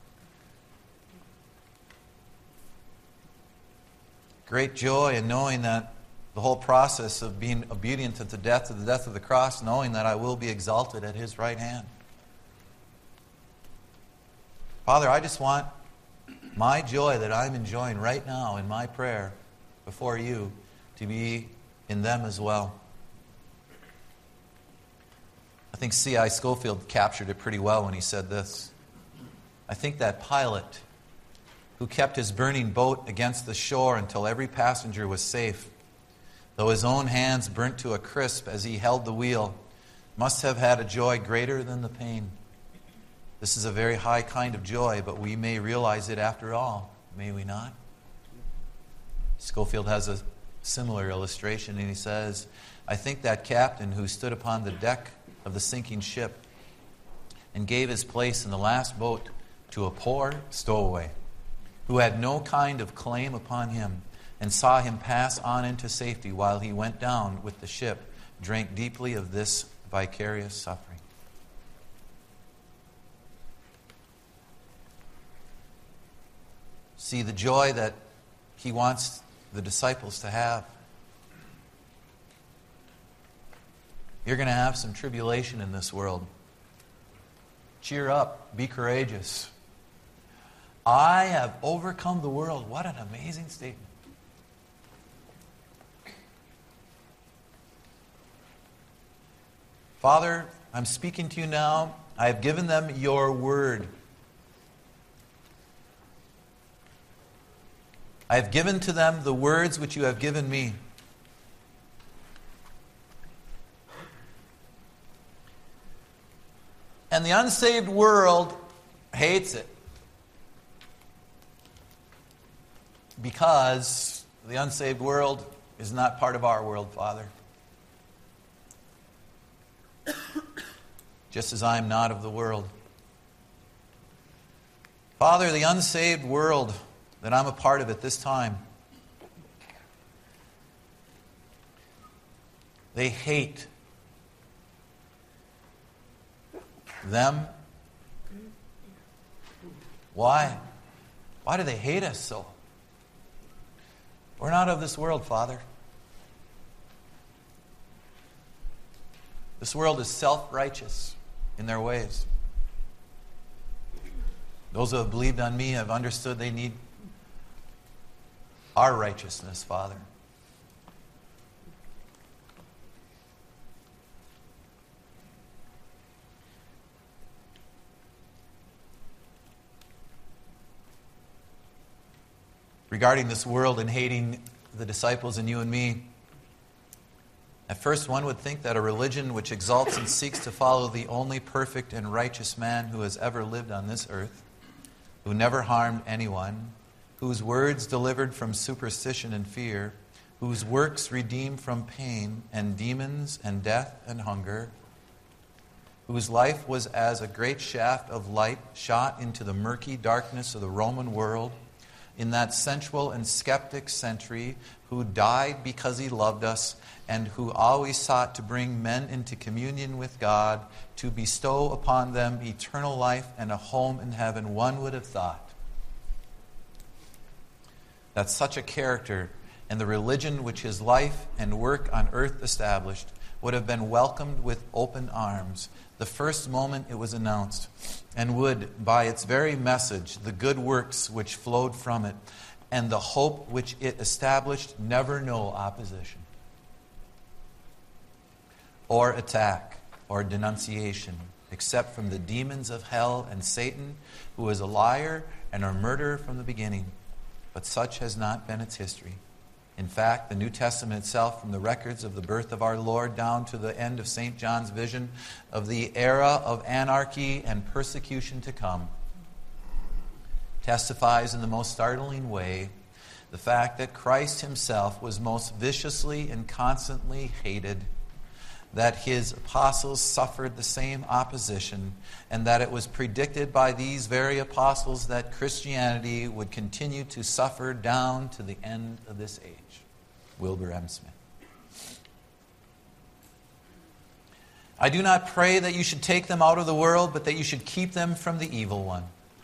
Great joy in knowing that the whole process of being obedient to the death of the cross, knowing that I will be exalted at His right hand. Father, I just want my joy that I'm enjoying right now in my prayer before you to be in them as well. I think C.I. Scofield captured it pretty well when he said this. I think that pilot who kept his burning boat against the shore until every passenger was safe, though his own hands burnt to a crisp as he held the wheel, must have had a joy greater than the pain. This is a very high kind of joy, but we may realize it after all, may we not? Scofield has a similar illustration, and he says, I think that captain who stood upon the deck of the sinking ship and gave his place in the last boat to a poor stowaway who had no kind of claim upon him, and saw him pass on into safety while he went down with the ship, drank deeply of this vicarious suffering. See the joy that he wants the disciples to have. You're going to have some tribulation in this world. Cheer up. Be courageous. I have overcome the world. What an amazing statement. Father, I'm speaking to you now. I have given them your word. I have given to them the words which you have given me. And the unsaved world hates it. Because the unsaved world is not part of our world, Father. Just as I am not of the world. Father, the unsaved world that I'm a part of at this time, they hate them. Why? Why do they hate us so? We're not of this world, Father. This world is self-righteous in their ways. Those who have believed on me have understood they need our righteousness, Father. Regarding this world and hating the disciples and you and me, at first one would think that a religion which exalts and seeks to follow the only perfect and righteous man who has ever lived on this earth, who never harmed anyone, whose words delivered from superstition and fear, whose works redeemed from pain and demons and death and hunger, whose life was as a great shaft of light shot into the murky darkness of the Roman world, in that sensual and skeptic century, who died because he loved us, and who always sought to bring men into communion with God, to bestow upon them eternal life and a home in heaven, one would have thought that such a character and the religion which his life and work on earth established would have been welcomed with open arms the first moment it was announced, and would, by its very message, the good works which flowed from it, and the hope which it established, never know opposition, or attack, or denunciation, except from the demons of hell and Satan, who is a liar and a murderer from the beginning. But such has not been its history. In fact, the New Testament itself, from the records of the birth of our Lord down to the end of St. John's vision of the era of anarchy and persecution to come, testifies in the most startling way the fact that Christ himself was most viciously and constantly hated, that his apostles suffered the same opposition, and that it was predicted by these very apostles that Christianity would continue to suffer down to the end of this age. Wilbur M. Smith. I do not pray that you should take them out of the world, but that you should keep them from the evil one.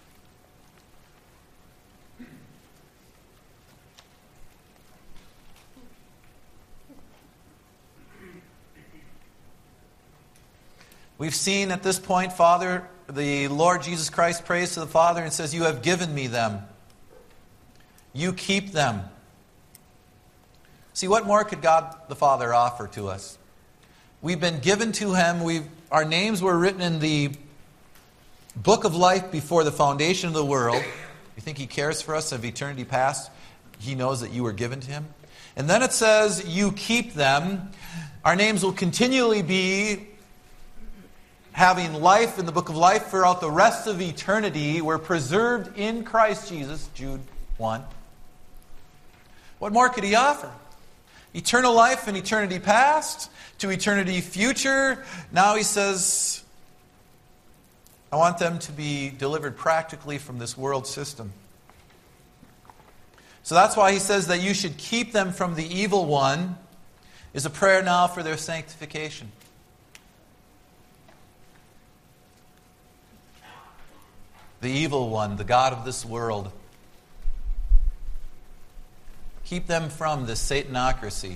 We've seen at this point, Father, the Lord Jesus Christ prays to the Father and says, you have given me them. You keep them. See, what more could God the Father offer to us? We've been given to Him. Our names were written in the book of life before the foundation of the world. You think He cares for us of eternity past? He knows that you were given to Him. And then it says, you keep them. Our names will continually be having life in the book of life throughout the rest of eternity. We're preserved in Christ Jesus, Jude 1. What more could He offer? Eternal life in eternity past to eternity future. Now He says, I want them to be delivered practically from this world system. So that's why He says that you should keep them from the evil one, is a prayer now for their sanctification. The evil one, the god of this world. Keep them from this Satanocracy.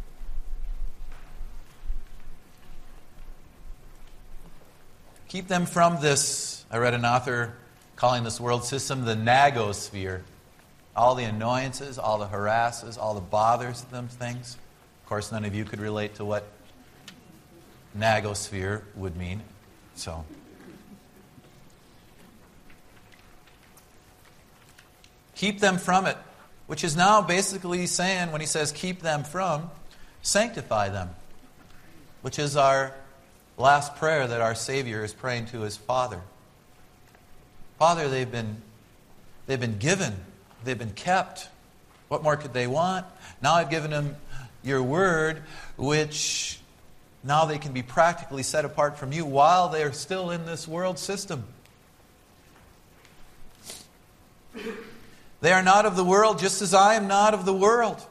Keep them from this, I read an author calling this world system the nagosphere. All the annoyances, all the harasses, all the bothersome things. Of course, none of you could relate to what nagosphere would mean. So, keep them from it, which is now basically saying, when He says keep them from, sanctify them, which is our last prayer that our Savior is praying to His Father. Father, they've been given, they've been kept. What more could they want? Now I've given them your word, which now they can be practically set apart from you while they're still in this world system. They are not of the world, just as I am not of the world.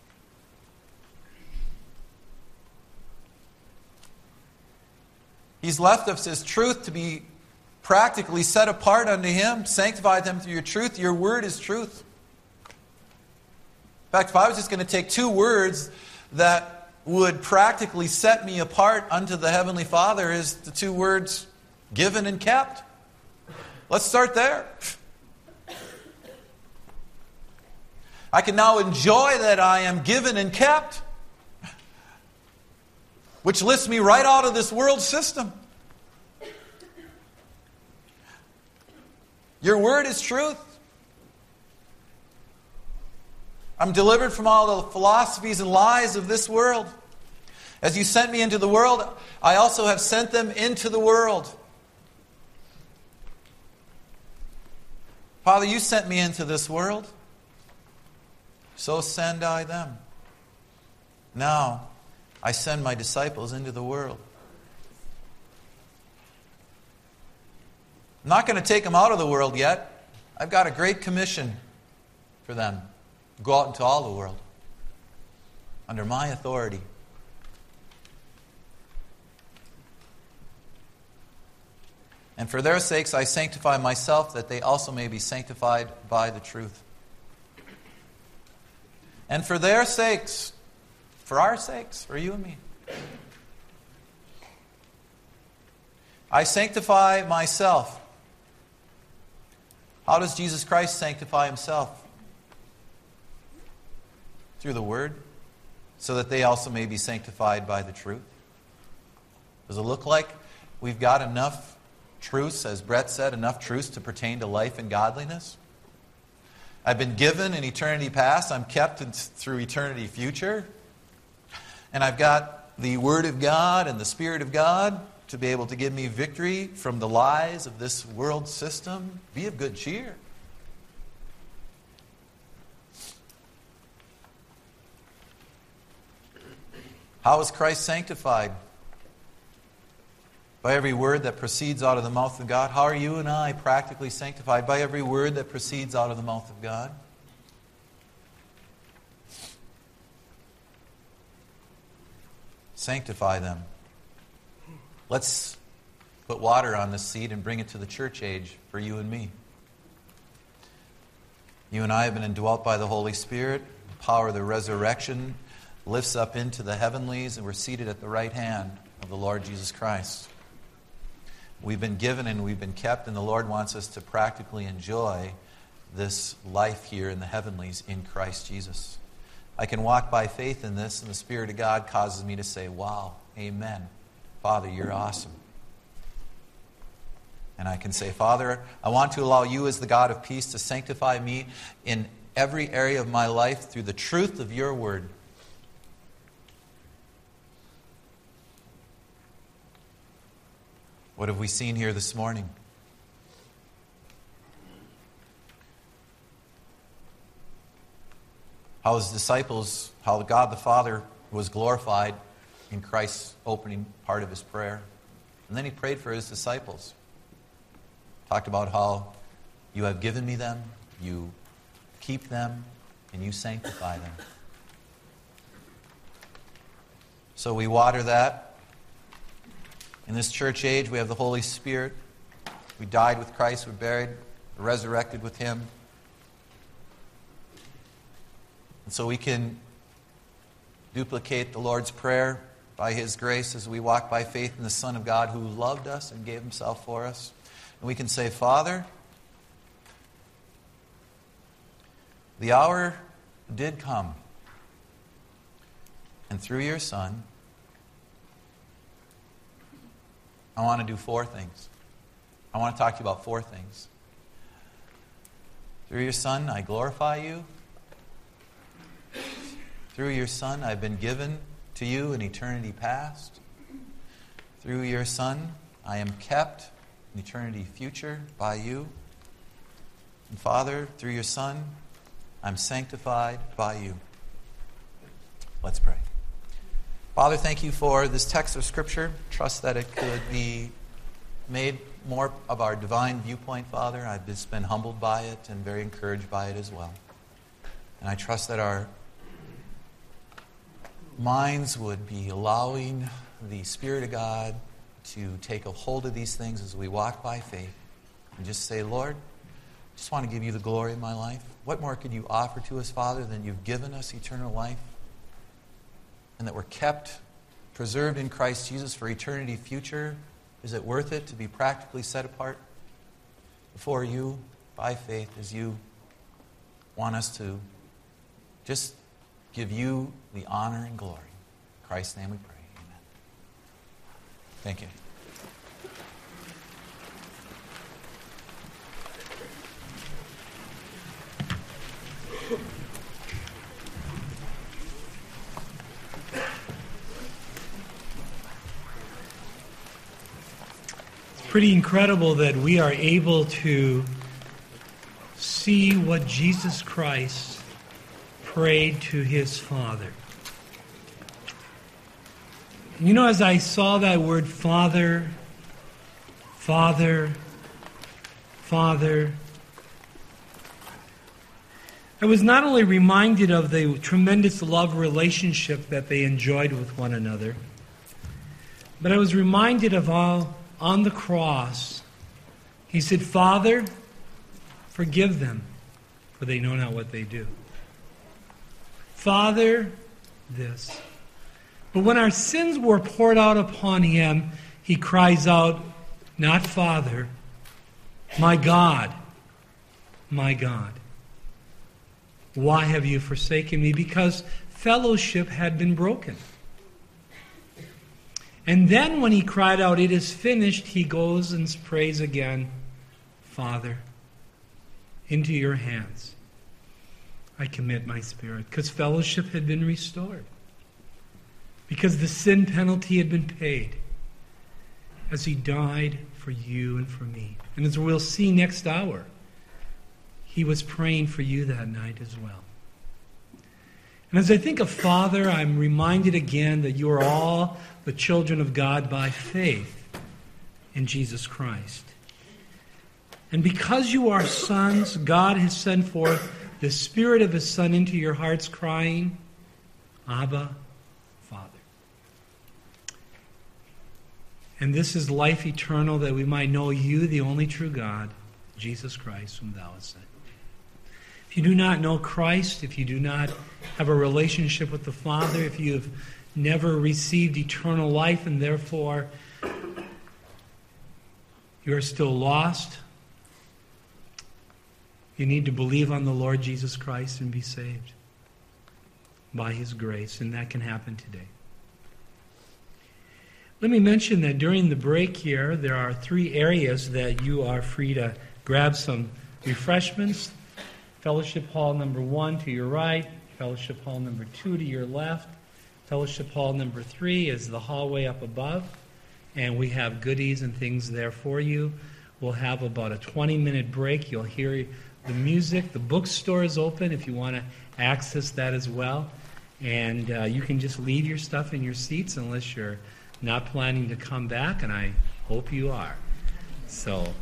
He's left us His truth to be practically set apart unto Him. Sanctify them through your truth. Your word is truth. In fact, if I was just going to take two words that would practically set me apart unto the Heavenly Father, is the two words given and kept. Let's start there. I can now enjoy that I am given and kept, which lifts me right out of this world system. Your word is truth. I'm delivered from all the philosophies and lies of this world. As you sent me into the world, I also have sent them into the world. Father, you sent me into this world. So send I them. Now, I send my disciples into the world. I'm not going to take them out of the world yet. I've got a great commission for them. Go out into all the world. Under my authority. And for their sakes I sanctify myself, that they also may be sanctified by the truth. And for their sakes, for our sakes, for you and me, I sanctify myself. How does Jesus Christ sanctify Himself? Through the Word, so that they also may be sanctified by the truth. Does it look like we've got enough truths, as Brett said, enough truths to pertain to life and godliness? I've been given in eternity past. I'm kept through eternity future. And I've got the Word of God and the Spirit of God to be able to give me victory from the lies of this world system. Be of good cheer. How is Christ sanctified? By every word that proceeds out of the mouth of God. How are you and I practically sanctified? By every word that proceeds out of the mouth of God. Sanctify them. Let's put water on this seed and bring it to the church age for you and me. You and I have been indwelt by the Holy Spirit. The power of the resurrection lifts up into the heavenlies, and we're seated at the right hand of the Lord Jesus Christ. We've been given and we've been kept, and the Lord wants us to practically enjoy this life here in the heavenlies in Christ Jesus. I can walk by faith in this, and the Spirit of God causes me to say, wow, amen. Father, you're awesome. And I can say, Father, I want to allow you as the God of peace to sanctify me in every area of my life through the truth of your word. What have we seen here this morning? How his disciples, how God the Father was glorified in Christ's opening part of his prayer. And then he prayed for his disciples. Talked about how you have given me them, you keep them, and you sanctify them. So we water that. In this church age, we have the Holy Spirit. We died with Christ, we're buried, we're resurrected with him. And so we can duplicate the Lord's Prayer by his grace as we walk by faith in the Son of God who loved us and gave himself for us. And we can say, Father, the hour did come. And through your Son, I want to do 4 things. I want to talk to you about 4 things. Through your Son, I glorify you. Through your Son, I've been given to you in eternity past. Through your Son, I am kept in eternity future by you. And Father, through your Son, I'm sanctified by you. Let's pray. Father, thank you for this text of Scripture. Trust that it could be made more of our divine viewpoint, Father. I've just been humbled by it and very encouraged by it as well. And I trust that our minds would be allowing the Spirit of God to take a hold of these things as we walk by faith and just say, Lord, I just want to give you the glory in my life. What more could you offer to us, Father, than you've given us eternal life? And that we're kept, preserved in Christ Jesus for eternity future. Is it worth it to be practically set apart before you by faith as you want us to just give you the honor and glory? In Christ's name we pray. Amen. Thank you. Pretty incredible that we are able to see what Jesus Christ prayed to his Father. You know, as I saw that word Father, Father, Father, I was not only reminded of the tremendous love relationship that they enjoyed with one another, but I was reminded of how on the cross, he said, Father, forgive them, for they know not what they do. Father, this. But when our sins were poured out upon him, he cries out, not Father, my God, why have you forsaken me? Because fellowship had been broken. And then when he cried out, it is finished, he goes and prays again, Father, into your hands I commit my spirit. Because fellowship had been restored. Because the sin penalty had been paid as he died for you and for me. And as we'll see next hour, he was praying for you that night as well. And as I think of Father, I'm reminded again that you are all the children of God by faith in Jesus Christ. And because you are sons, God has sent forth the Spirit of His Son into your hearts, crying, Abba, Father. And this is life eternal, that we might know you, the only true God, Jesus Christ, whom thou hast sent. If you do not know Christ, if you do not have a relationship with the Father, if you have never received eternal life and therefore you are still lost, you need to believe on the Lord Jesus Christ and be saved by His grace, and that can happen today. Let me mention that during the break here, there are 3 areas that you are free to grab some refreshments. Fellowship Hall number 1 to your right, Fellowship Hall number 2 to your left. Fellowship Hall number 3 is the hallway up above, and we have goodies and things there for you. We'll have about a 20-minute break. You'll hear the music. The bookstore is open if you want to access that as well. And you can just leave your stuff in your seats unless you're not planning to come back, and I hope you are. So